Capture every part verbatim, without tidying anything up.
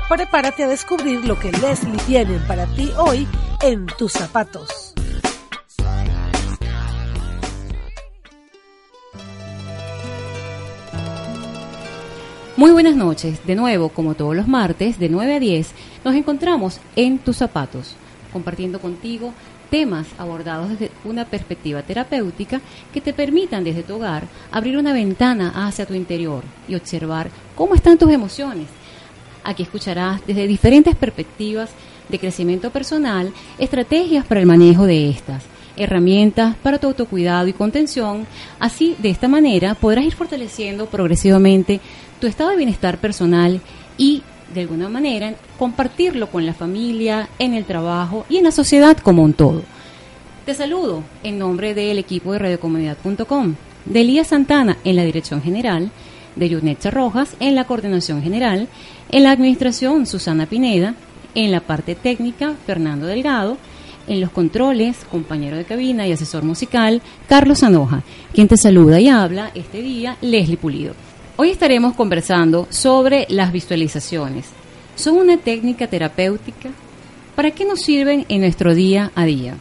Prepárate a descubrir lo que Leslie tiene para ti hoy en tus zapatos. Muy buenas noches. De nuevo, como todos los martes, de nueve a diez, nos encontramos en tus zapatos, compartiendo contigo temas abordados desde una perspectiva terapéutica que te permitan desde tu hogar abrir una ventana hacia tu interior y observar cómo están tus emociones. Aquí escucharás desde diferentes perspectivas de crecimiento personal, estrategias para el manejo de estas, herramientas para tu autocuidado y contención. Así, de esta manera, podrás ir fortaleciendo progresivamente tu estado de bienestar personal y, de alguna manera, compartirlo con la familia, en el trabajo y en la sociedad como un todo. Te saludo en nombre del equipo de radiocomunidad punto com, de Elías Santana en la dirección general, de Yunetcha Rojas en la coordinación general, en la administración Susana Pineda, en la parte técnica Fernando Delgado, en los controles, compañero de cabina y asesor musical, Carlos Anoja, quien te saluda y habla este día, Leslie Pulido. Hoy estaremos conversando sobre las visualizaciones. ¿Son una técnica terapéutica? ¿Para qué nos sirven en nuestro día a día?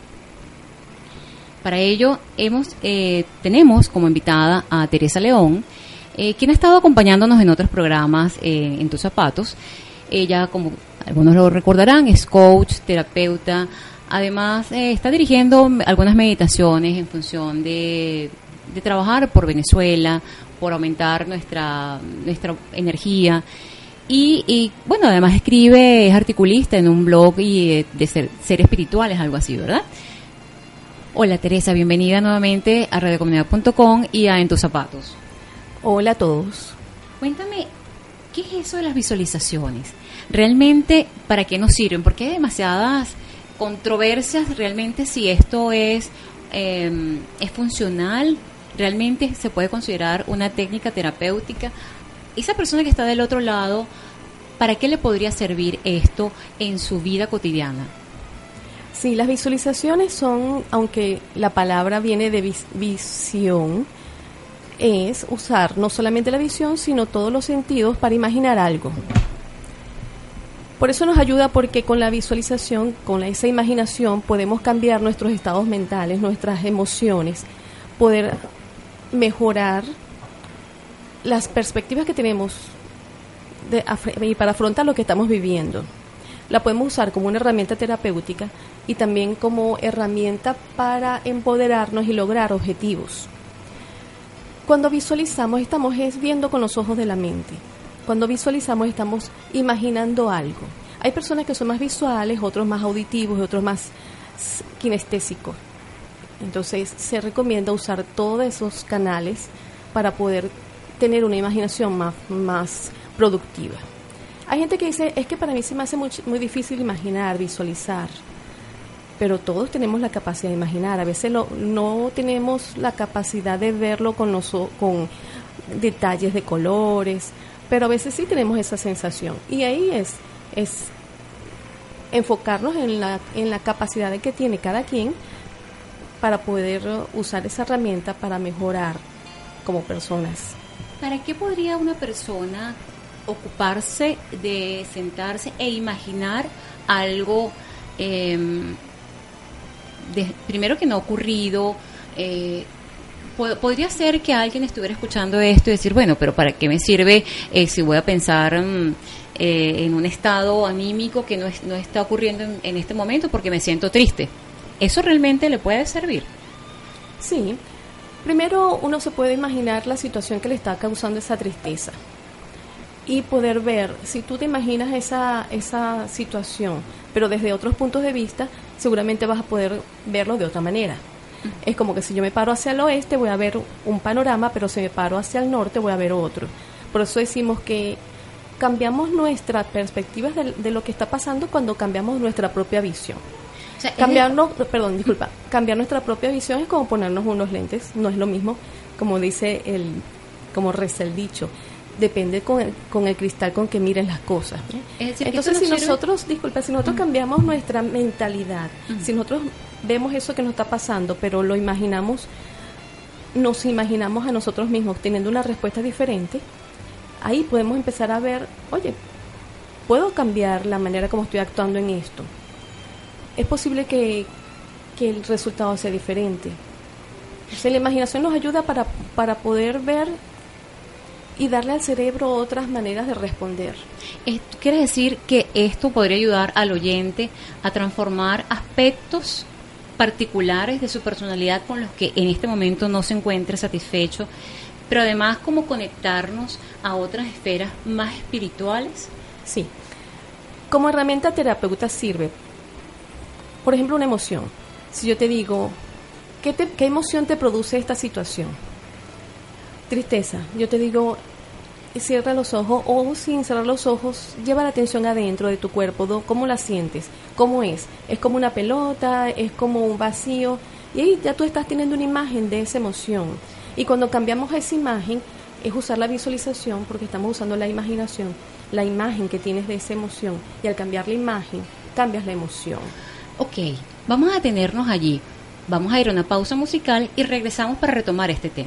Para ello hemos eh, tenemos como invitada a Teresa León, eh, quien ha estado acompañándonos en otros programas eh, en tus zapatos. Ella, como algunos lo recordarán, es coach, terapeuta. Además, eh, está dirigiendo algunas meditaciones en función de, de trabajar por Venezuela, por aumentar nuestra nuestra energía. Y, y bueno, además escribe, es articulista en un blog y eh, de ser, ser espirituales, algo así, ¿verdad? Hola Teresa, bienvenida nuevamente a radiocomunidad punto com y a En tus zapatos. Hola a todos. Cuéntame, ¿qué es eso de las visualizaciones? ¿Realmente para qué nos sirven? Porque hay demasiadas controversias realmente si esto es, eh, es funcional, realmente se puede considerar una técnica terapéutica. Esa persona que está del otro lado, ¿para qué le podría servir esto en su vida cotidiana? Sí, las visualizaciones son, aunque la palabra viene de vis- visión, es usar no solamente la visión, sino todos los sentidos para imaginar algo. Por eso nos ayuda, porque con la visualización, con esa imaginación, podemos cambiar nuestros estados mentales, nuestras emociones, poder mejorar las perspectivas que tenemos de, y para afrontar lo que estamos viviendo. La podemos usar como una herramienta terapéutica y también como herramienta para empoderarnos y lograr objetivos. Cuando visualizamos, estamos es viendo con los ojos de la mente. Cuando visualizamos, estamos imaginando algo. Hay personas que son más visuales, otros más auditivos y otros más kinestésicos. Entonces, se recomienda usar todos esos canales para poder tener una imaginación más, más productiva. Hay gente que dice, es que para mí se me hace muy, muy difícil imaginar, visualizar. Pero todos tenemos la capacidad de imaginar. A veces lo, no tenemos la capacidad de verlo con, los, con detalles de colores, pero a veces sí tenemos esa sensación. Y ahí es, es enfocarnos en la, en la capacidad de que tiene cada quien para poder usar esa herramienta para mejorar como personas. ¿Para qué podría una persona ocuparse de sentarse e imaginar algo, eh, de, primero que no ha ocurrido? Eh, po- podría ser que alguien estuviera escuchando esto y decir, bueno, pero ¿para qué me sirve eh, si voy a pensar mm, eh, en un estado anímico que no, es, no está ocurriendo en, en este momento porque me siento triste? ¿Eso realmente le puede servir? Sí. Primero uno se puede imaginar la situación que le está causando esa tristeza y poder ver, si tú te imaginas esa, esa situación, pero desde otros puntos de vista, seguramente vas a poder verlo de otra manera. Uh-huh. Es como que si yo me paro hacia el oeste voy a ver un panorama, pero si me paro hacia el norte voy a ver otro. Por eso decimos que cambiamos nuestra perspectiva de, de lo que está pasando cuando cambiamos nuestra propia visión. O sea, cambiarnos, es... perdón, disculpa, cambiar nuestra propia visión es como ponernos unos lentes, no es lo mismo, como dice el, como reza el dicho, depende con el, con el cristal con que miren las cosas. Es decir, entonces si nosotros, disculpa, si nosotros uh-huh. cambiamos nuestra mentalidad, uh-huh. si nosotros vemos eso que nos está pasando, pero lo imaginamos, nos imaginamos a nosotros mismos teniendo una respuesta diferente, ahí podemos empezar a ver, oye, puedo cambiar la manera como estoy actuando en esto. Es posible que, que el resultado sea diferente. O sea, la imaginación nos ayuda para, para poder ver y darle al cerebro otras maneras de responder. Esto quiere decir que esto podría ayudar al oyente a transformar aspectos particulares de su personalidad con los que en este momento no se encuentre satisfecho, pero además como conectarnos a otras esferas más espirituales. Sí. Como herramienta terapeuta sirve, por ejemplo, una emoción. Si yo te digo, ¿qué, te, qué emoción te produce esta situación? Tristeza. Yo te digo, cierra los ojos, o sin cerrar los ojos, lleva la atención adentro de tu cuerpo. ¿Cómo la sientes? ¿Cómo es? ¿Es como una pelota? ¿Es como un vacío? Y ahí ya tú estás teniendo una imagen de esa emoción. Y cuando cambiamos esa imagen, es usar la visualización, porque estamos usando la imaginación, la imagen que tienes de esa emoción. Y al cambiar la imagen, cambias la emoción. Ok, vamos a detenernos allí. Vamos a ir a una pausa musical y regresamos para retomar este tema.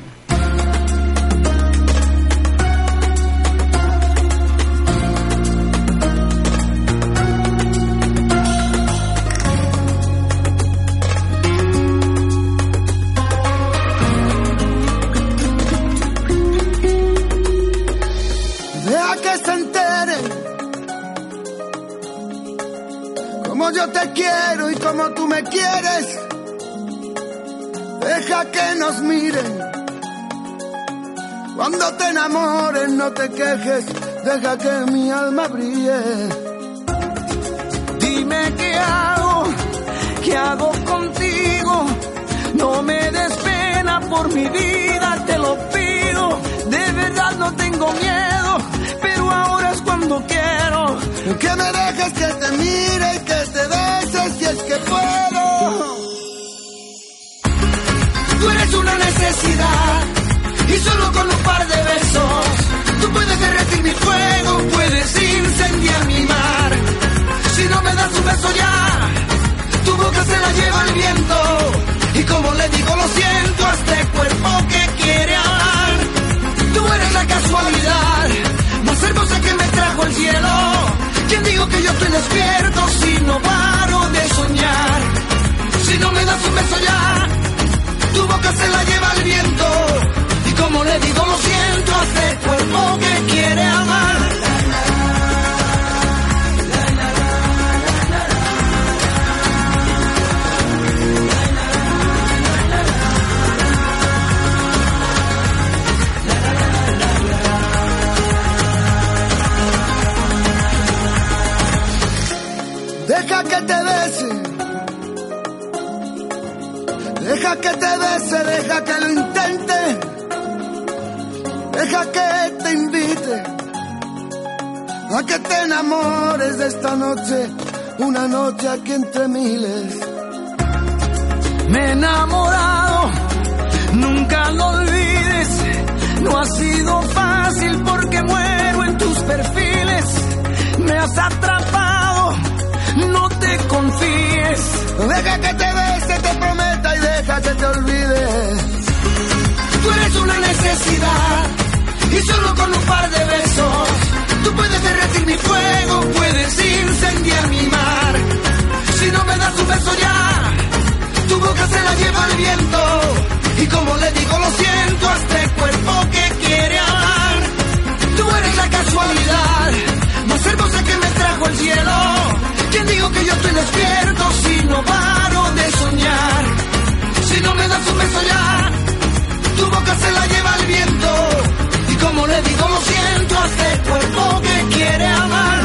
Como yo te quiero y como tú me quieres, deja que nos miren. Cuando te enamores no te quejes, deja que mi alma brille. Dime qué hago, qué hago contigo. No me des pena por mi vida, te lo pido. De verdad no tengo miedo, pero ahora es cuando quiero que me dejes que te mire y que te beses si es que puedo. Tú eres una necesidad y solo con un par de besos tú puedes derretir mi fuego, puedes incendiar mi mar. Si no me das un beso ya, tu boca se la lleva el viento. Y como le digo lo siento a este cuerpo que quiere hablar. Tú eres la casualidad más hermosa que me trajo el cielo. ¿Quién digo que yo estoy despierto si no paro de soñar? Si no me das un beso ya, tu boca se la lleva el viento. Y como le digo lo siento a este cuerpo que quiere amar. Deja que te bese, deja que te bese, deja que lo intente, deja que te invite a que te enamores de esta noche, una noche aquí entre miles. Me he enamorado, nunca lo olvides, no ha sido fácil porque muero en tus perfiles, me has atrapado. No te confíes. Deja que te bese, te prometa y deja que te olvides. Tú eres una necesidad y solo con un par de besos tú puedes derretir mi fuego, puedes incendiar mi mar. Si no me das un beso ya, tu boca se la lleva el viento. Y como le digo lo siento a este cuerpo que quiere amar. Tú eres la casualidad más hermosa que me trajo el cielo. ¿Quién digo que yo estoy despierto si no paro de soñar? Si no me das un beso ya, tu boca se la lleva el viento. Y como le digo lo siento a este cuerpo que quiere amar.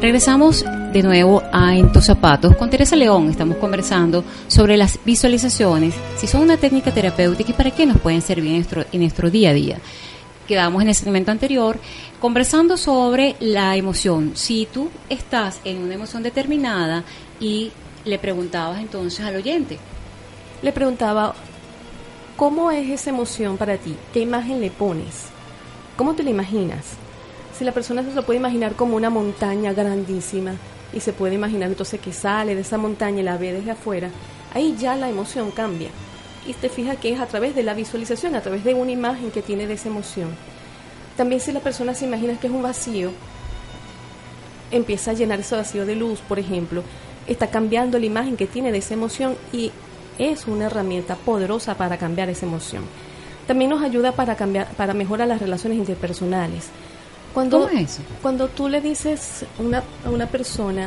Regresamos de nuevo a En tus zapatos. Con Teresa León estamos conversando sobre las visualizaciones, si son una técnica terapéutica y para qué nos pueden servir en nuestro, en nuestro día a día. Quedamos en el segmento anterior conversando sobre la emoción. Si tú estás en una emoción determinada y le preguntabas entonces al oyente. Le preguntaba, ¿cómo es esa emoción para ti? ¿Qué imagen le pones? ¿Cómo te la imaginas? Si la persona se lo puede imaginar como una montaña grandísima y se puede imaginar entonces que sale de esa montaña y la ve desde afuera, ahí ya la emoción cambia. Y te fijas que es a través de la visualización, a través de una imagen que tiene de esa emoción. También si la persona se imagina que es un vacío, empieza a llenar ese vacío de luz, por ejemplo, está cambiando la imagen que tiene de esa emoción y es una herramienta poderosa para cambiar esa emoción. También nos ayuda para cambiar, para mejorar las relaciones interpersonales. Cuando, ¿Cómo es eso? Cuando tú le dices una, a una persona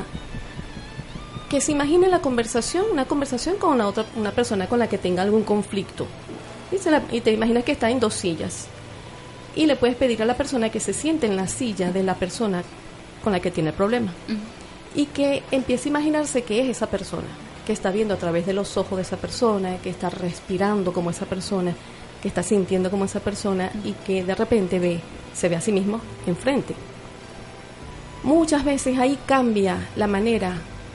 que se imagine la conversación, una conversación con una otra, una persona con la que tenga algún conflicto, y, se la, y te imaginas que está en dos sillas, y le puedes pedir a la persona que se siente en la silla de la persona con la que tiene el problema, uh-huh. y que empiece a imaginarse que es esa persona, que está viendo a través de los ojos de esa persona, que está respirando como esa persona, que está sintiendo como esa persona, uh-huh. y que de repente ve se ve a sí mismo enfrente. Muchas veces ahí cambia la manera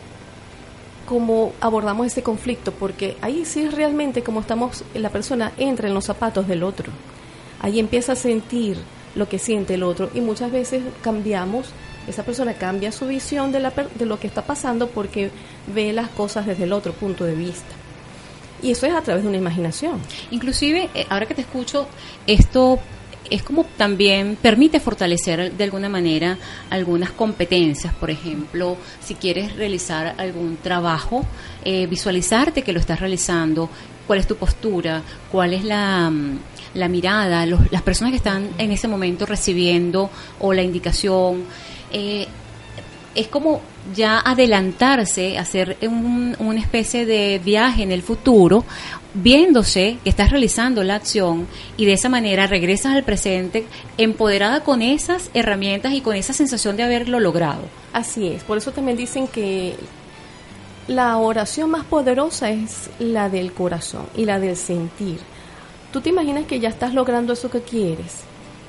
como abordamos ese conflicto, porque ahí sí es realmente como estamos, la persona entra en los zapatos del otro. Ahí empieza a sentir lo que siente el otro y muchas veces cambiamos, esa persona cambia su visión de, la, de lo que está pasando porque ve las cosas desde el otro punto de vista. Y eso es a través de una imaginación. Inclusive, ahora que te escucho, esto es como también permite fortalecer de alguna manera algunas competencias. Por ejemplo, si quieres realizar algún trabajo, eh, visualizarte que lo estás realizando, cuál es tu postura, cuál es la, la mirada, los, las personas que están en ese momento recibiendo o la indicación. Eh, es como ya adelantarse, hacer un, una especie de viaje en el futuro, viéndose que estás realizando la acción y de esa manera regresas al presente empoderada con esas herramientas y con esa sensación de haberlo logrado. Así es, por eso también dicen que la oración más poderosa es la del corazón y la del sentir. Tú te imaginas que ya estás logrando eso que quieres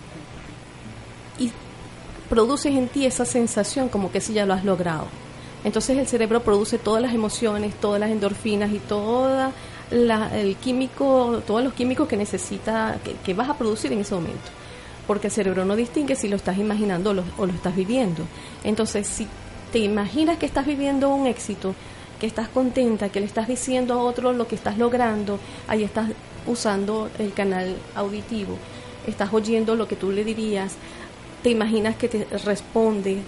y produces en ti esa sensación como que si ya lo has logrado. Entonces el cerebro produce todas las emociones, todas las endorfinas y toda la, el químico, todos los químicos que necesita, que, que vas a producir en ese momento. Porque el cerebro no distingue si lo estás imaginando o lo, o lo estás viviendo. Entonces, si te imaginas que estás viviendo un éxito, que estás contenta, que le estás diciendo a otro lo que estás logrando, ahí estás usando el canal auditivo, estás oyendo lo que tú le dirías, te imaginas que te respondes.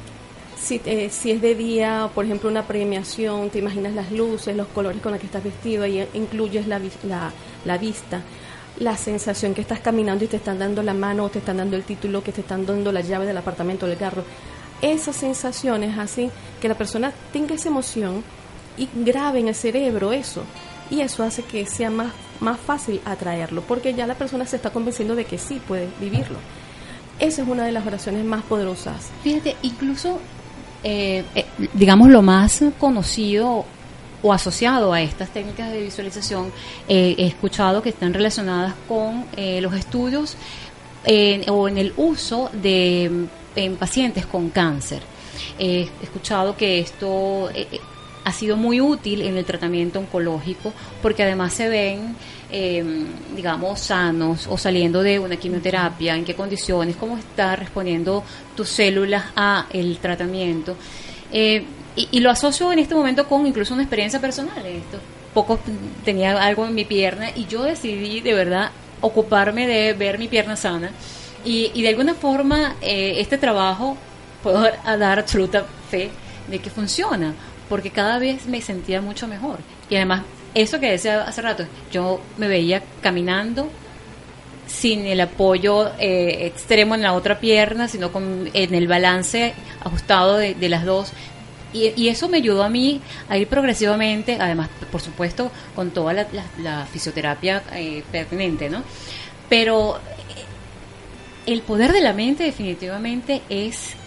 Si, eh, si es de día, por ejemplo, una premiación, te imaginas las luces, los colores con los que estás vestido, ahí incluyes la, la, la vista, la sensación que estás caminando y te están dando la mano, o te están dando el título, que te están dando la llave del apartamento, del carro. Esas sensaciones hacen que la persona tenga esa emoción y grabe en el cerebro eso. Y eso hace que sea más, más fácil atraerlo, porque ya la persona se está convenciendo de que sí puede vivirlo. Esa es una de las oraciones más poderosas. Fíjate, incluso, eh, eh, digamos, lo más conocido o asociado a estas técnicas de visualización, eh, he escuchado que están relacionadas con eh, los estudios eh, o en el uso de en pacientes con cáncer. Eh, he escuchado que esto eh, ha sido muy útil en el tratamiento oncológico porque además se ven Eh, digamos, sanos o saliendo de una quimioterapia, en qué condiciones, cómo está respondiendo tus células a el tratamiento. Eh, y, y lo asocio en este momento con incluso una experiencia personal. Esto, poco tenía algo en mi pierna y yo decidí de verdad ocuparme de ver mi pierna sana. Y, y de alguna forma eh, este trabajo puedo dar absoluta fe de que funciona, porque cada vez me sentía mucho mejor. Y además, eso que decía hace rato, yo me veía caminando sin el apoyo eh, extremo en la otra pierna, sino con en el balance ajustado de, de las dos. Y, y eso me ayudó a mí a ir progresivamente, además, por supuesto, con toda la, la, la fisioterapia eh, pertinente, ¿no? Pero el poder de la mente definitivamente es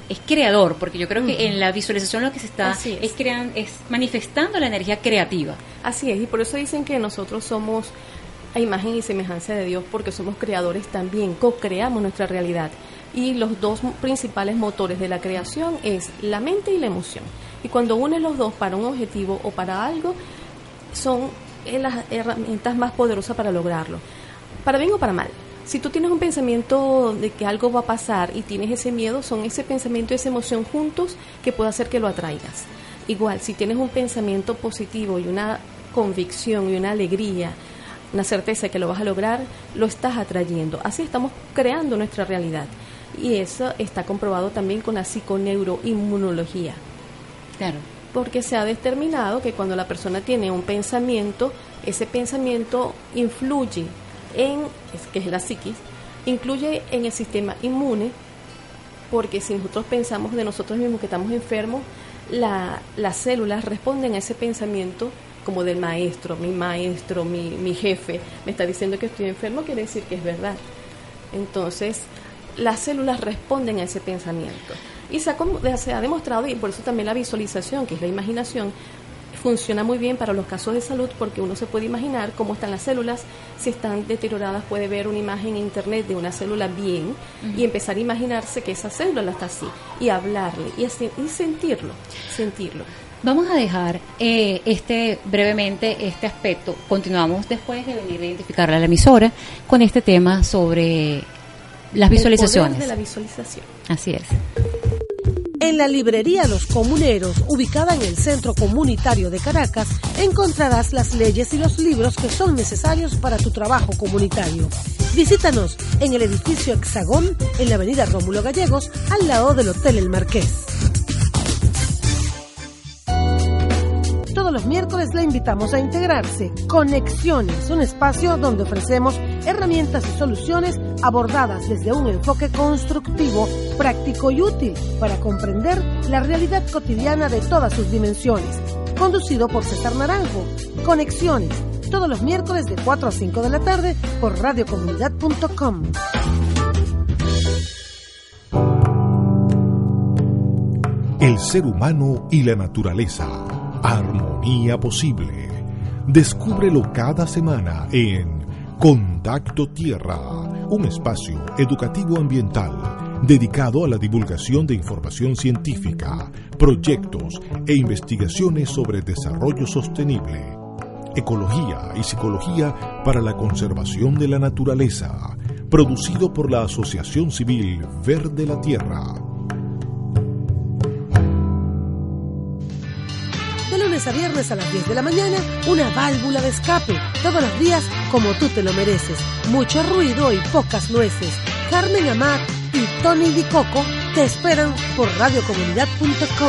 es creador, porque yo creo que uh-huh. en la visualización lo que se está es. Es, crean, es manifestando la energía creativa. Así es, y por eso dicen que nosotros somos a imagen y semejanza de Dios, porque somos creadores también, co-creamos nuestra realidad. Y los dos principales motores de la creación es la mente y la emoción. Y cuando unes los dos para un objetivo o para algo, son las herramientas más poderosas para lograrlo. Para bien o para mal. Si tú tienes un pensamiento de que algo va a pasar y tienes ese miedo, son ese pensamiento y esa emoción juntos que puede hacer que lo atraigas. Igual, si tienes un pensamiento positivo y una convicción y una alegría, una certeza de que lo vas a lograr, lo estás atrayendo. Así estamos creando nuestra realidad. Y eso está comprobado también con la psiconeuroinmunología. Claro. Porque se ha determinado que cuando la persona tiene un pensamiento, ese pensamiento influye en, que es la psiquis, incluye en el sistema inmune, porque si nosotros pensamos de nosotros mismos que estamos enfermos, la, las células responden a ese pensamiento como del maestro, mi maestro, mi, mi jefe, me está diciendo que estoy enfermo, quiere decir que es verdad. Entonces, las células responden a ese pensamiento. Y se ha, se ha demostrado, y por eso también la visualización, que es la imaginación, funciona muy bien para los casos de salud, porque uno se puede imaginar cómo están las células. Si están deterioradas, puede ver una imagen en internet de una célula bien, uh-huh. y empezar a imaginarse que esa célula está así, y hablarle, y, así, y sentirlo, sentirlo. Vamos a dejar eh, este brevemente este aspecto. Continuamos después de venir a identificar a la emisora con este tema sobre las visualizaciones. El poder de la visualización. Así es. En la librería Los Comuneros, ubicada en el Centro Comunitario de Caracas, encontrarás las leyes y los libros que son necesarios para tu trabajo comunitario. Visítanos en el edificio Hexagón, en la avenida Rómulo Gallegos, al lado del Hotel El Marqués. Todos los miércoles la invitamos a integrarse. Conexiones, un espacio donde ofrecemos herramientas y soluciones abordadas desde un enfoque constructivo, práctico y útil para comprender la realidad cotidiana de todas sus dimensiones. Conducido por César Naranjo. Conexiones, todos los miércoles de cuatro a cinco de la tarde por radio comunidad punto com. El ser humano y la naturaleza. Armonía posible. Descúbrelo cada semana en Contacto Tierra, un espacio educativo ambiental dedicado a la divulgación de información científica, proyectos e investigaciones sobre desarrollo sostenible, ecología y psicología para la conservación de la naturaleza, producido por la Asociación Civil Verde la Tierra. A viernes a las diez de la mañana, una válvula de escape. Todos los días, como tú te lo mereces. Mucho ruido y pocas nueces. Carmen Amat y Tony Di Coco te esperan por radio comunidad punto com.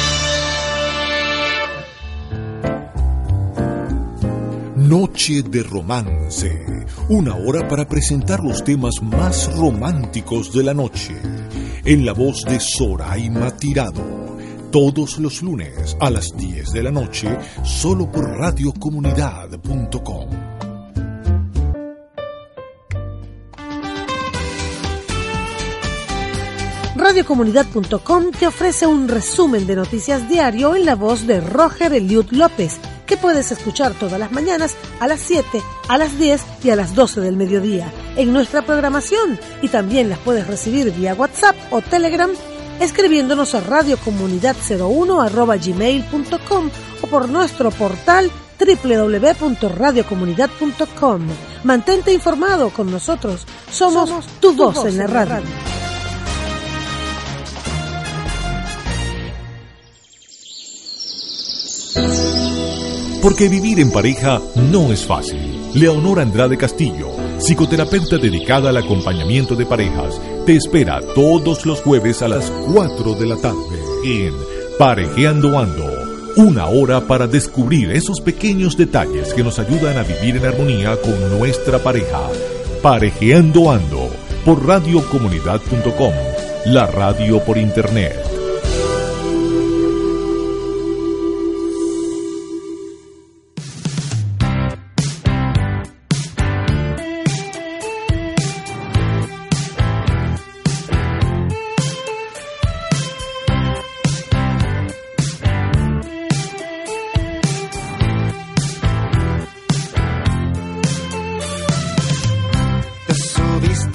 Noche de Romance. Una hora para presentar los temas más románticos de la noche. En la voz de Soraima Tirado. Todos los lunes a las diez de la noche, solo por radio comunidad punto com. radio comunidad punto com te ofrece un resumen de noticias diario en la voz de Roger Eliud López, que puedes escuchar todas las mañanas a las siete, a las diez y a las doce del mediodía en nuestra programación, y también las puedes recibir vía WhatsApp o Telegram escribiéndonos a radiocomunidad cero uno arroba gmail punto com o por nuestro portal doble u doble u doble u punto radio comunidad punto com. Mantente informado con nosotros. Somos, Somos tu, tu voz, voz en la radio. radio. Porque vivir en pareja no es fácil. Leonor Andrade Castillo, psicoterapeuta dedicada al acompañamiento de parejas, te espera todos los jueves a las cuatro de la tarde en Parejeando Ando. Una hora para descubrir esos pequeños detalles que nos ayudan a vivir en armonía con nuestra pareja. Parejeando Ando por radio comunidad punto com, la radio por internet.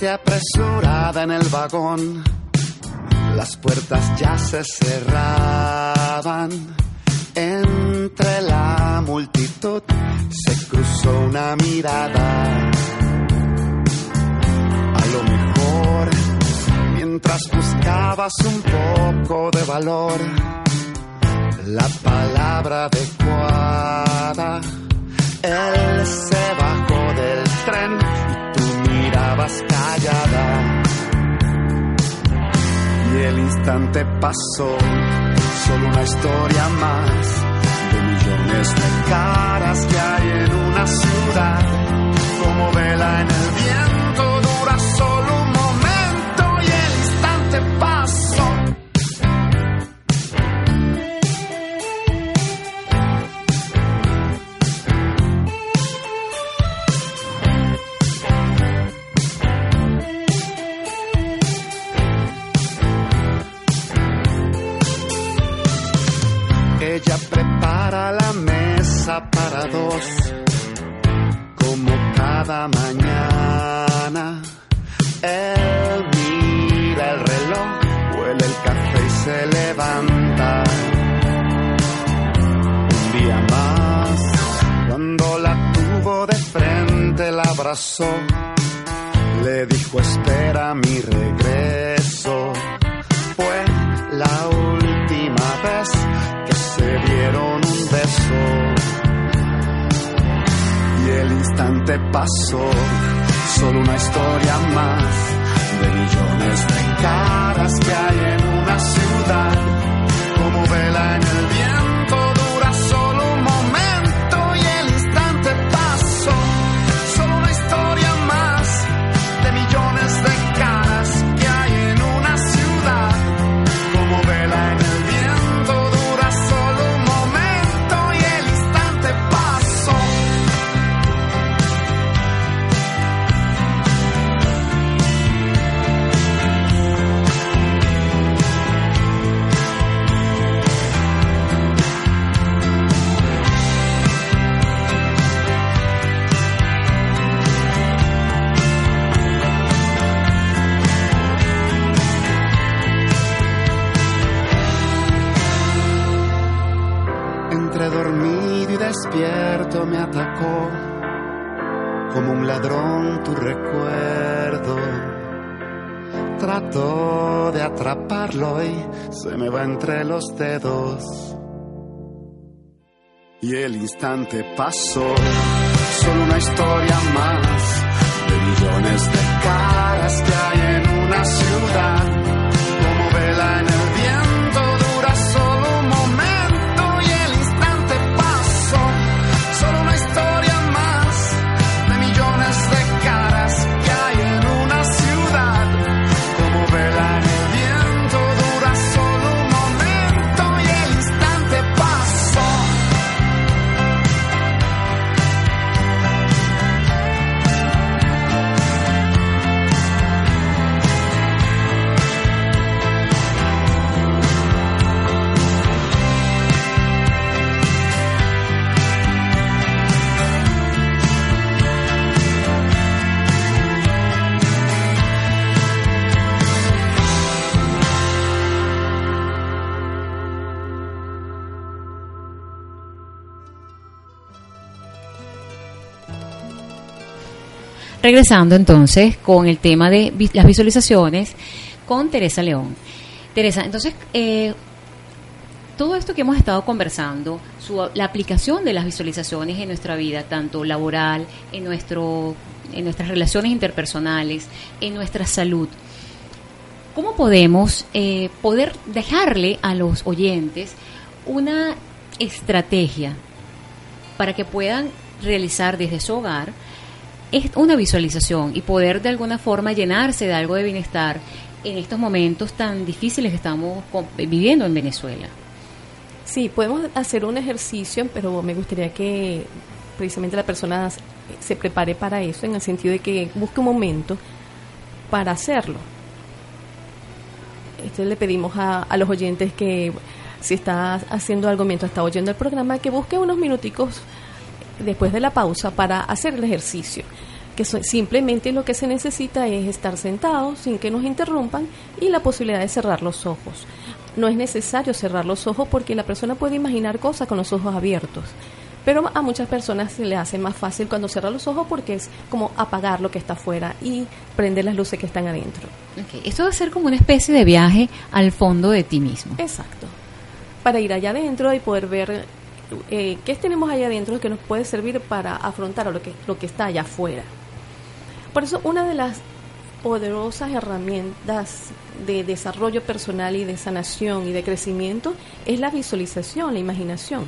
gente apresurada en el vagón. Las puertas ya se cerraban. Entre la multitud se cruzó una mirada. A lo mejor, mientras buscabas un poco de valor, la palabra adecuada, él se bajó del tren y tú mirabas callada. Y el instante pasó, solo una historia más de millones de caras que hay en una ciudad. Como vela en el viento, dura solo un momento y el instante pasó. Ella prepara la mesa para dos, como cada mañana. Él mira el reloj, huele el café y se levanta. Un día más, cuando la tuvo de frente, la abrazó, le dijo: espera mi regreso. Fue la última vez que se dieron un beso. Y el instante pasó, solo una historia más de millones de caras que hay en una ciudad. Como vela en el viento, dura solo un momento y el instante pasó, solo una historia más de millones de caras que hay en una ciudad. Como vela en el viento, dura solo un momento y el instante pasó. Entre dormido y despierto me atacó como un ladrón tu recuerdo. Trato de atraparlo y se me va entre los dedos. Y el instante pasó, solo una historia más de millones de caras que hay en una ciudad. Como vela en el viento, dura solo un momento y el instante pasó, solo una historia más de millones de caras que hay en una ciudad. Como vela en el viento, dura solo un momento y el instante pasó. Regresando entonces con el tema de vi- las visualizaciones con Teresa León. Teresa, entonces, eh, todo esto que hemos estado conversando, su, la aplicación de las visualizaciones en nuestra vida, tanto laboral, en, nuestro, en nuestras relaciones interpersonales, en nuestra salud, ¿cómo podemos eh, poder dejarle a los oyentes una estrategia para que puedan realizar desde su hogar es una visualización y poder de alguna forma llenarse de algo de bienestar en estos momentos tan difíciles que estamos viviendo en Venezuela? Sí, podemos hacer un ejercicio, pero me gustaría que precisamente la persona se prepare para eso, en el sentido de que busque un momento para hacerlo. Entonces le pedimos a, a los oyentes que, si está haciendo algo mientras está oyendo el programa, que busque unos minuticos después de la pausa para hacer el ejercicio. que so- simplemente lo que se necesita es estar sentado sin que nos interrumpan y la posibilidad de cerrar los ojos. No es necesario cerrar los ojos porque la persona puede imaginar cosas con los ojos abiertos. Pero a muchas personas se les hace más fácil cuando cierran los ojos porque es como apagar lo que está afuera y prender las luces que están adentro. Okay. Esto va a ser como una especie de viaje al fondo de ti mismo. Exacto. Para ir allá adentro y poder ver eh, qué tenemos allá adentro que nos puede servir para afrontar lo que, lo que está allá afuera. Por eso una de las poderosas herramientas de desarrollo personal y de sanación y de crecimiento es la visualización, la imaginación.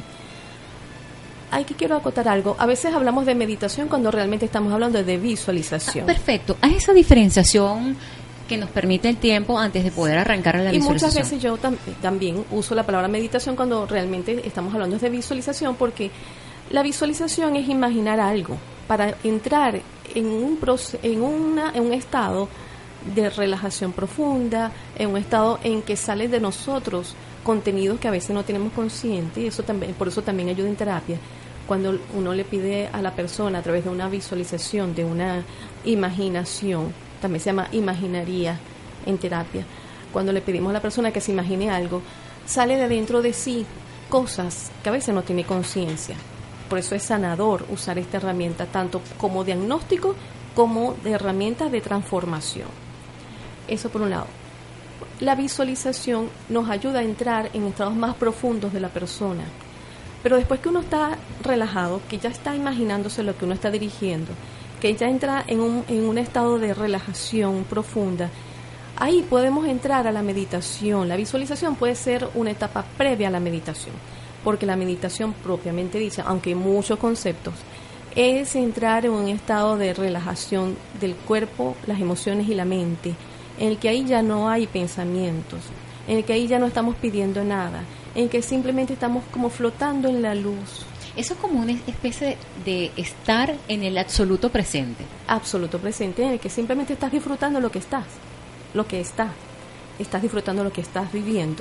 Aquí quiero acotar algo. A veces hablamos de meditación cuando realmente estamos hablando de visualización. Ah, perfecto. Haz esa diferenciación que nos permite el tiempo antes de poder arrancar a la y visualización. Y muchas veces yo tam- también uso la palabra meditación cuando realmente estamos hablando de visualización, porque la visualización es imaginar algo para entrar en un, proce- en una, en un estado de relajación profunda, en un estado en que sale de nosotros contenidos que a veces no tenemos consciente, y eso también, por eso también ayuda en terapia. Cuando uno le pide a la persona a través de una visualización, de una imaginación, también se llama imaginaría en terapia, cuando le pedimos a la persona que se imagine algo, sale de dentro de sí cosas que a veces no tiene conciencia. Por eso es sanador usar esta herramienta tanto como diagnóstico como de herramienta de transformación. Eso por un lado. La visualización nos ayuda a entrar en estados más profundos de la persona. Pero después que uno está relajado, que ya está imaginándose lo que uno está dirigiendo, que ya entra en un, en un estado de relajación profunda, ahí podemos entrar a la meditación. La visualización puede ser una etapa previa a la meditación, porque la meditación propiamente dice, aunque hay muchos conceptos, es entrar en un estado de relajación del cuerpo, las emociones y la mente, en el que ahí ya no hay pensamientos, en el que ahí ya no estamos pidiendo nada, en que simplemente estamos como flotando en la luz. Eso es como una especie de estar en el absoluto presente. Absoluto presente, en el que simplemente estás disfrutando lo que estás, lo que está, estás disfrutando lo que estás viviendo.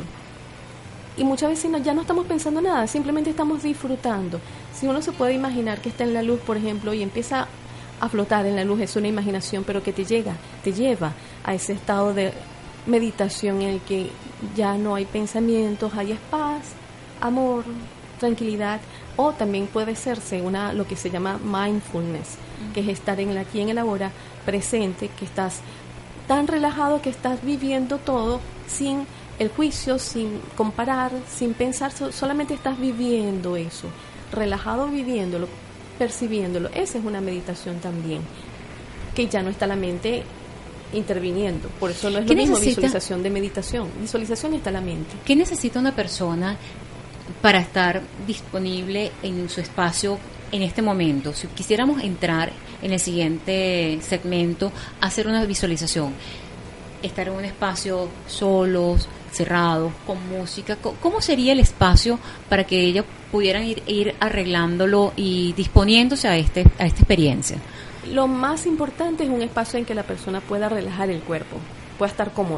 Y muchas veces no, ya no estamos pensando nada, simplemente estamos disfrutando. Si uno se puede imaginar que está en la luz, por ejemplo, y empieza a flotar en la luz, es una imaginación, pero que te llega, te lleva a ese estado de meditación en el que ya no hay pensamientos, hay paz, amor, tranquilidad, o también puede hacerse una lo que se llama mindfulness, que es estar en el aquí, en el ahora, presente, que estás tan relajado que estás viviendo todo sin el juicio, sin comparar, sin pensar, solamente estás viviendo eso, relajado viviéndolo, percibiéndolo. Esa es una meditación también, que ya no está la mente interviniendo. Por eso no es lo mismo necesita? Visualización de meditación. Visualización está la mente. ¿Qué necesita una persona para estar disponible en su espacio en este momento? Si quisiéramos entrar en el siguiente segmento a hacer una visualización, estar en un espacio solos, cerrados, con música, ¿cómo sería el espacio para que ellos pudieran ir, ir arreglándolo y disponiéndose a, este, a esta experiencia? Lo más importante es un espacio en que la persona pueda relajar el cuerpo, pueda estar cómodo.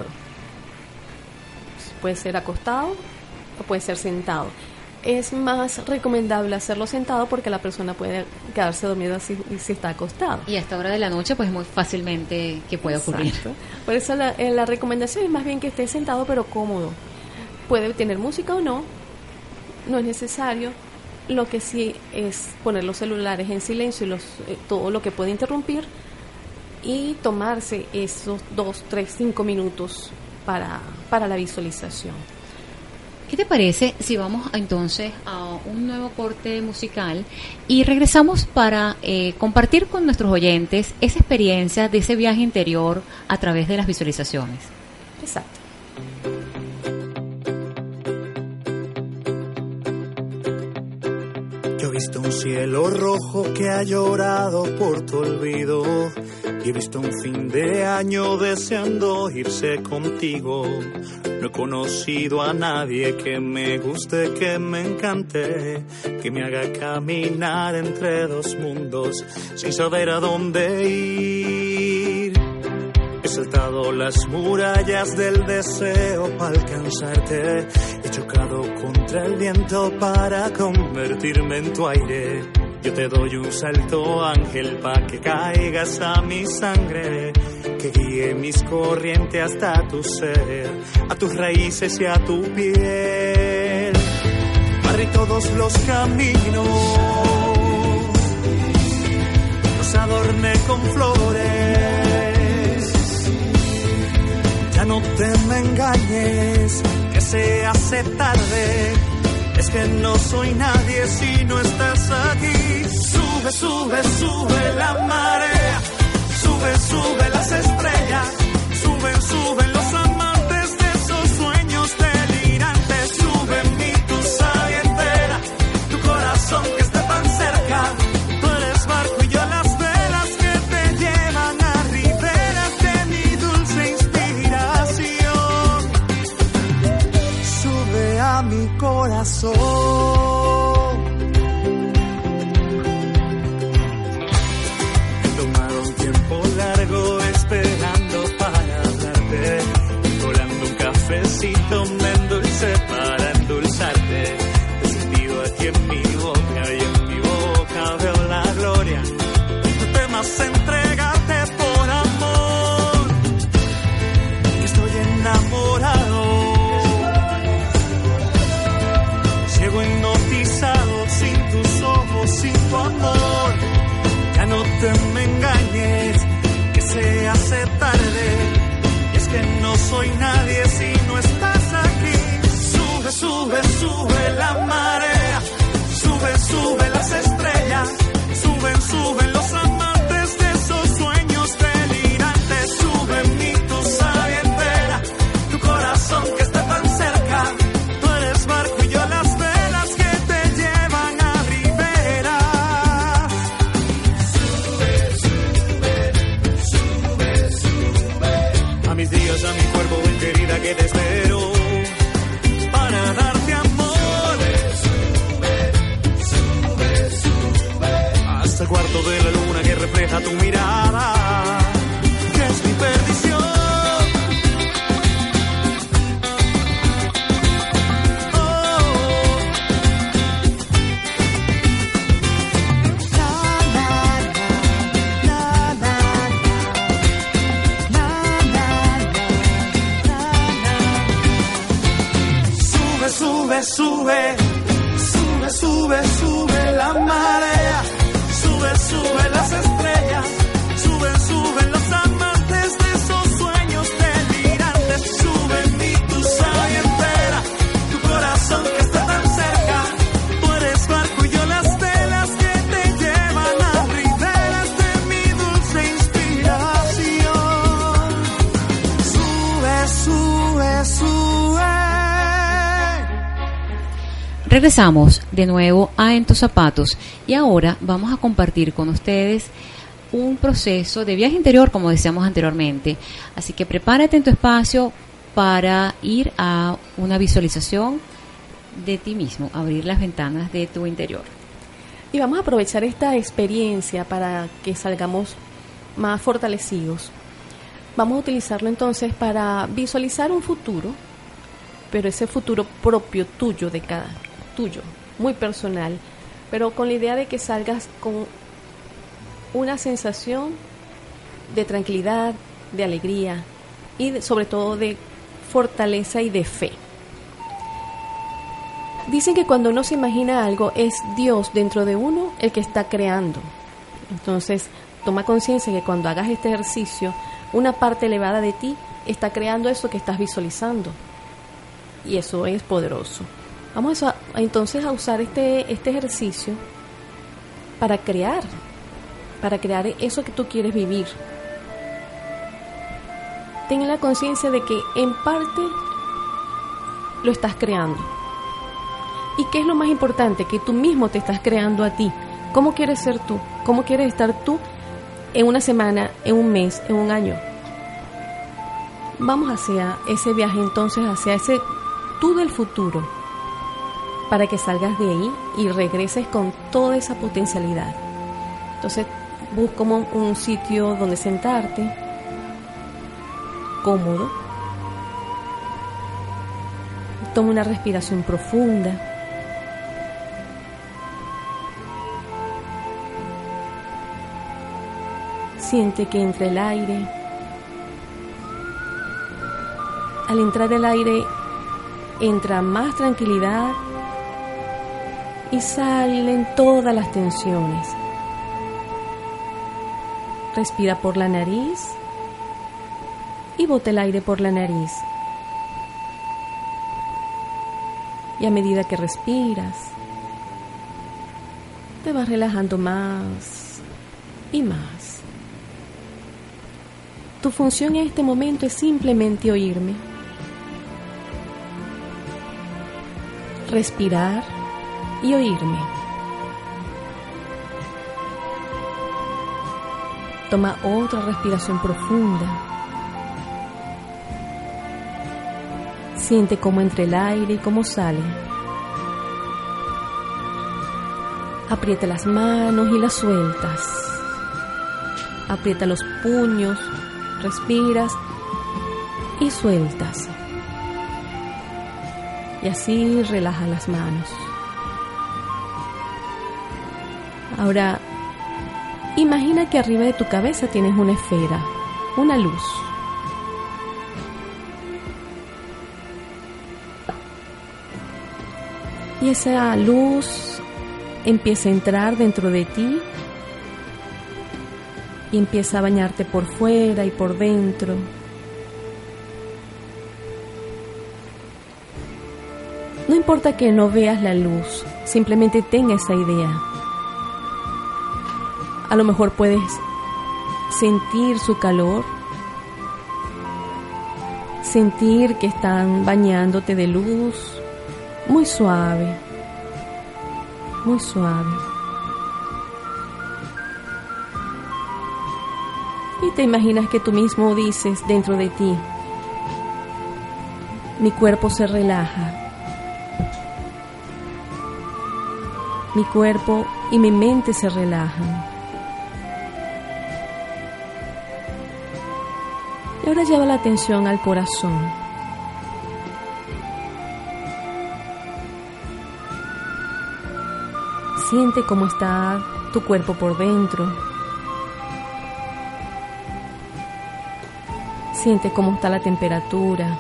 Puede ser acostado o puede ser sentado. Es más recomendable hacerlo sentado porque la persona puede quedarse dormida si, si está acostado. Y a esta hora de la noche, pues muy fácilmente que puede ocurrir. Exacto. Por eso la, eh, la recomendación es más bien que esté sentado pero cómodo. Puede tener música o no, no es necesario. Lo que sí es poner los celulares en silencio y los, eh, todo lo que puede interrumpir, y tomarse esos dos, tres, cinco minutos para, para la visualización. ¿Qué te parece si vamos entonces a un nuevo corte musical y regresamos para eh, compartir con nuestros oyentes esa experiencia de ese viaje interior a través de las visualizaciones? Exacto. Yo he visto un cielo rojo que ha llorado por tu olvido, y he visto un fin de año deseando irse contigo. No he conocido a nadie que me guste, que me encante, que me haga caminar entre dos mundos sin saber a dónde ir. He saltado las murallas del deseo para alcanzarte, he chocado contra el viento para convertirme en tu aire. Yo te doy un salto, ángel, pa' que caigas a mi sangre, que guíe mis corrientes hasta tu ser, a tus raíces y a tu piel. Barrí todos los caminos, los adorné con flores. Ya no te me engañes, que se hace tarde. Es que no soy nadie si no estás aquí. Sube, sube, sube la marea. Sube, sube las estrellas. Suben, suben los amantes de esos sueños delirantes. Sube mi tusa y entera, tu corazón que está tan cerca. Tú eres barco y yo las velas que te llevan a riberas de mi dulce inspiración. Sube a mi corazón. Esperando para hablarte, colando un cafecito me endulce para endulzarte. He sentido aquí en mi boca y en mi boca veo la gloria. No temas entregarte por amor, que estoy enamorado, ciego hipnotizado, sin tus ojos, sin tu amor. Ya no te me engañes, se hace tarde, y es que no soy nadie si no estás aquí. Sube, sube, sube la marea, sube, sube las estrellas, suben, suben los amantes de esos sueños delirantes. Sube mi tusa y entera, tu corazón que está tan cerca. Tú eres barco y yo las velas que te llevan a ribera. Mis días, a mi cuerpo, ven querida que te espero para darte amor. Sube, sube, sube, hasta el cuarto de la luna que refleja tu mirada, que es mi perdición. Sube, sube, sube, sube, sube la marea, sube, sube las estrellas, suben, suben los amantes de esos sueños delirantes. Sube mi tusa y entera, tu corazón que está tan cerca. Tú eres barco y yo las velas que te llevan a riberas de mi dulce inspiración. Sube, sube, sube. Regresamos de nuevo a En tus zapatos y ahora vamos a compartir con ustedes un proceso de viaje interior, como decíamos anteriormente. Así que prepárate en tu espacio para ir a una visualización de ti mismo, abrir las ventanas de tu interior. Y vamos a aprovechar esta experiencia para que salgamos más fortalecidos. Vamos a utilizarlo entonces para visualizar un futuro, pero ese futuro propio tuyo, de cada tuyo, muy personal, pero con la idea de que salgas con una sensación de tranquilidad, de alegría y de, sobre todo de fortaleza y de fe. Dicen que cuando uno se imagina algo, es Dios dentro de uno el que está creando. Entonces, toma conciencia que cuando hagas este ejercicio, una parte elevada de ti está creando eso que estás visualizando. Y eso es poderoso. Vamos a, entonces a usar este, este ejercicio para crear, para crear eso que tú quieres vivir. Ten la conciencia de que en parte lo estás creando. ¿Y qué es lo más importante? Que tú mismo te estás creando a ti. ¿Cómo quieres ser tú? ¿Cómo quieres estar tú en una semana, en un mes, en un año? Vamos hacia ese viaje entonces, hacia ese tú del futuro, para que salgas de ahí y regreses con toda esa potencialidad. Entonces, busca un sitio donde sentarte, cómodo. Toma una respiración profunda. Siente que entra el aire. Al entrar el aire, entra más tranquilidad y salen todas las tensiones. Respira por la nariz y bota el aire por la nariz. Y a medida que respiras, te vas relajando más y más. Tu función en este momento es simplemente oírme. Respirar y oírme. Toma otra respiración profunda. Siente cómo entra el aire y cómo sale. Aprieta las manos y las sueltas. Aprieta los puños, respiras y sueltas. Y así relaja las manos. Ahora, imagina que arriba de tu cabeza tienes una esfera, una luz. Y esa luz empieza a entrar dentro de ti y empieza a bañarte por fuera y por dentro. No importa que no veas la luz, simplemente tenga esa idea. A lo mejor puedes sentir su calor, sentir que están bañándote de luz, muy suave, muy suave. Y te imaginas que tú mismo dices dentro de ti: mi cuerpo se relaja. Mi cuerpo y mi mente se relajan. Y ahora lleva la atención al corazón. Siente cómo está tu cuerpo por dentro. Siente cómo está la temperatura.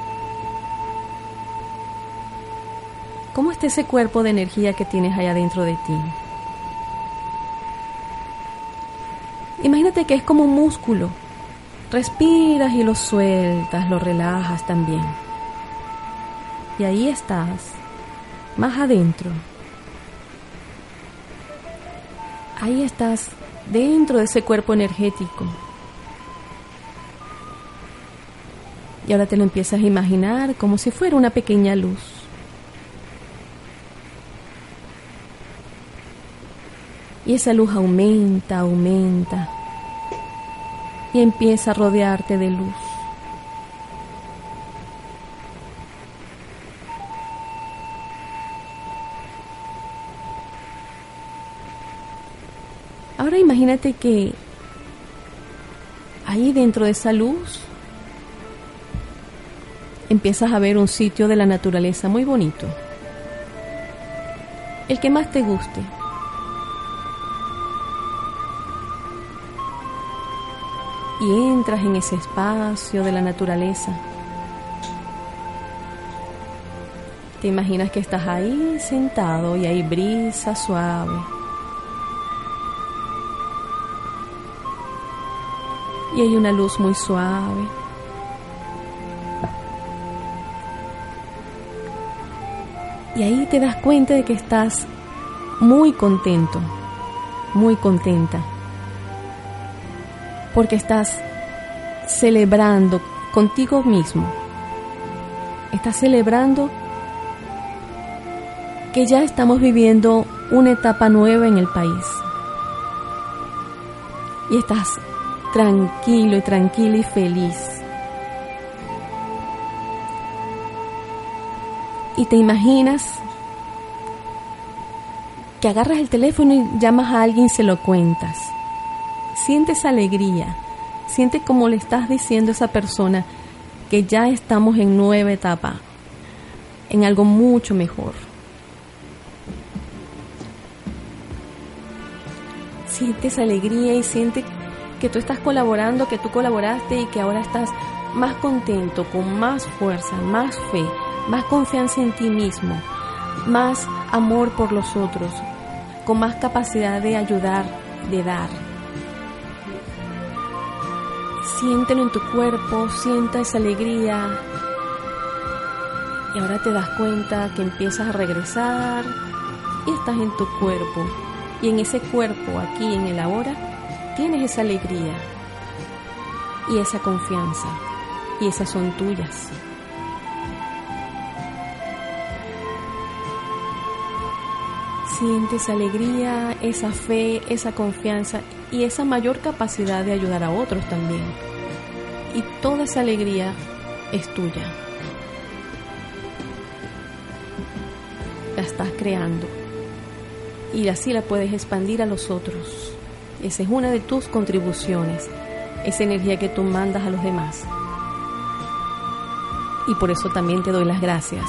¿Cómo está ese cuerpo de energía que tienes allá dentro de ti? Imagínate que es como un músculo. Respiras y lo sueltas, lo relajas también. Y ahí estás, más adentro. Ahí estás, dentro de ese cuerpo energético. Y ahora te lo empiezas a imaginar como si fuera una pequeña luz. Y esa luz aumenta, aumenta. Y empieza a rodearte de luz. Ahora imagínate que ahí dentro de esa luz empiezas a ver un sitio de la naturaleza muy bonito. El que más te guste. Y entras en ese espacio de la naturaleza. Te imaginas que estás ahí sentado y hay brisa suave. Y hay una luz muy suave. Y ahí te das cuenta de que estás muy contento, muy contenta. Porque estás celebrando contigo mismo. Estás celebrando que ya estamos viviendo una etapa nueva en el país. Y estás tranquilo y tranquila y feliz. Y te imaginas que agarras el teléfono y llamas a alguien y se lo cuentas. Sientes alegría, siente como le estás diciendo a esa persona que ya estamos en nueva etapa, en algo mucho mejor. Sientes alegría y siente que tú estás colaborando, que tú colaboraste y que ahora estás más contento, con más fuerza, más fe, más confianza en ti mismo, más amor por los otros, con más capacidad de ayudar, de dar. Siéntelo en tu cuerpo, sienta esa alegría y ahora te das cuenta que empiezas a regresar y estás en tu cuerpo y en ese cuerpo, aquí en el ahora, tienes esa alegría y esa confianza y esas son tuyas. Siente esa alegría, esa fe, esa confianza y esa mayor capacidad de ayudar a otros también. Y toda esa alegría es tuya. La estás creando. Y así la puedes expandir a los otros. Esa es una de tus contribuciones. Esa energía que tú mandas a los demás. Y por eso también te doy las gracias.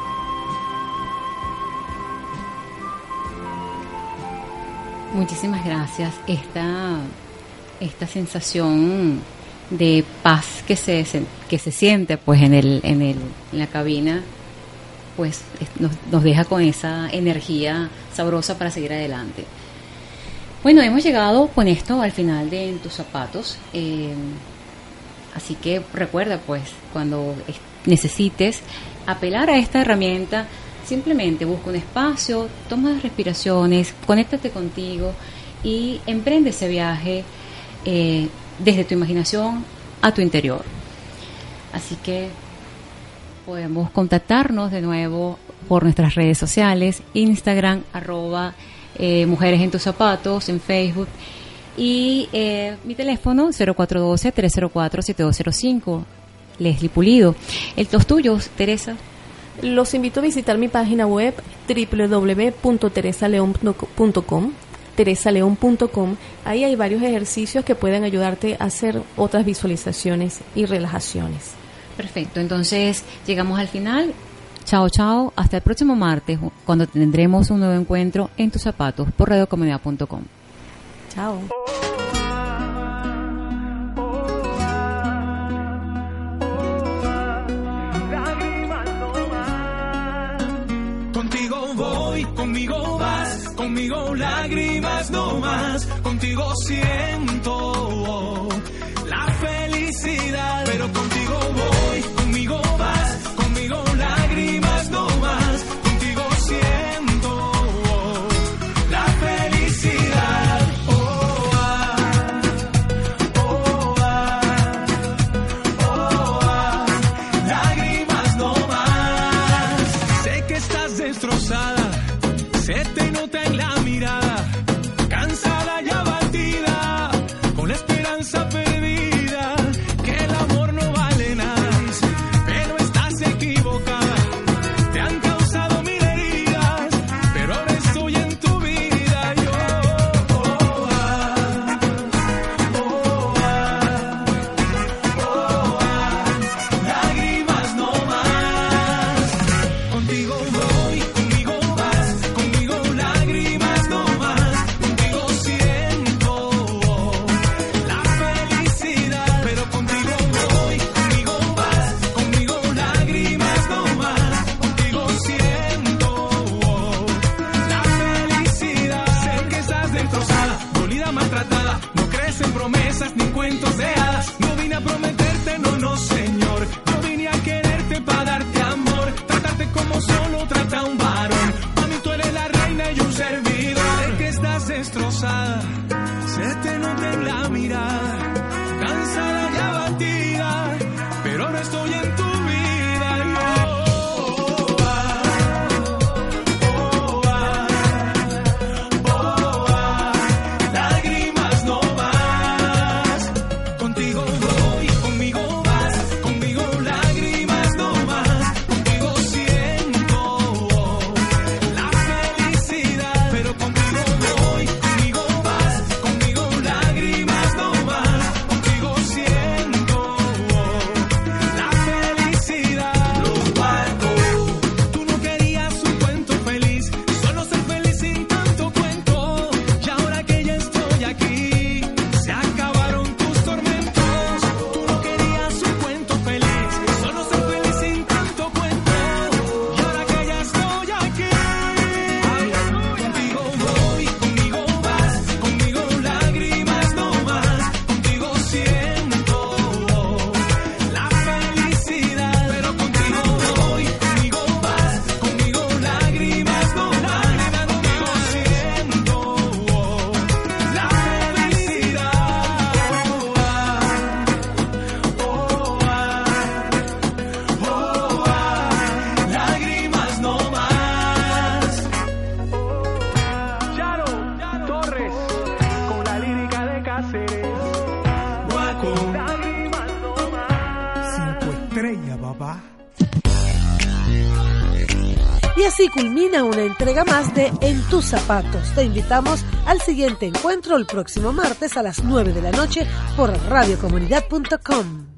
Muchísimas gracias. Esta, esta sensación de paz que se, que se siente pues en el, en el, en la cabina, pues nos, nos deja con esa energía sabrosa para seguir adelante. Bueno, hemos llegado con esto al final de En tus zapatos. Eh, así que recuerda pues cuando necesites apelar a esta herramienta, simplemente busca un espacio, toma las respiraciones, conéctate contigo y emprende ese viaje eh, desde tu imaginación a tu interior. Así que podemos contactarnos de nuevo por nuestras redes sociales, Instagram, arroba eh, Mujeres en tus Zapatos, en Facebook, y eh, mi teléfono cero cuatro uno dos, tres cero cuatro, siete dos cero cinco, Leslie Pulido. El, los tuyos, Teresa. Los invito a visitar mi página web doble u doble u doble u punto teresa león punto com, teresa león punto com. Ahí hay varios ejercicios que pueden ayudarte a hacer otras visualizaciones y relajaciones. Perfecto, entonces llegamos al final. Chao, chao. Hasta el próximo martes, cuando tendremos un nuevo encuentro en tus zapatos por radio comunidad punto com. Chao. Contigo voy, conmigo vas, conmigo lágrimas no más, contigo siento la felicidad, pero contigo voy, conmigo vas, conmigo lágrimas no más, contigo siento la felicidad. Oh, ah, oh, ah, oh, ah, lágrimas no más. Sé que estás destrozada, se te nota en la mirada, cansada y abatida, con la esperanza perdida, que el amor no vale nada, pero estás equivocada, te han causado mil heridas, pero ahora estoy en tu vida yo. Oh, ah, oh, ah, oh, ah, lágrimas no más. Contigo voy, conmigo vas, conmigo lágrimas no más, contigo siento la felicidad, pero contigo voy, conmigo vas, conmigo lágrimas no más, contigo siento la felicidad. Sé que estás destrozada, dolida, maltratada, no crees en promesas ni en cuentos de hadas. No vine a prometerte, no, no señor, yo vine a quererte para darte amor, tratarte como solo trata un varón. A mí tú eres la reina y un servidor. Sé que estás destrozada, se te nota en la mirada, cansada y abatida, pero ahora estoy en tu vida yo. Oh, ah, oh, ah, oh, ah, lágrimas no más. Contigo voy, conmigo vas, ella, papá. Y así culmina una entrega más de En tus zapatos. Te invitamos al siguiente encuentro el próximo martes a las nueve de la noche por radio comunidad punto com.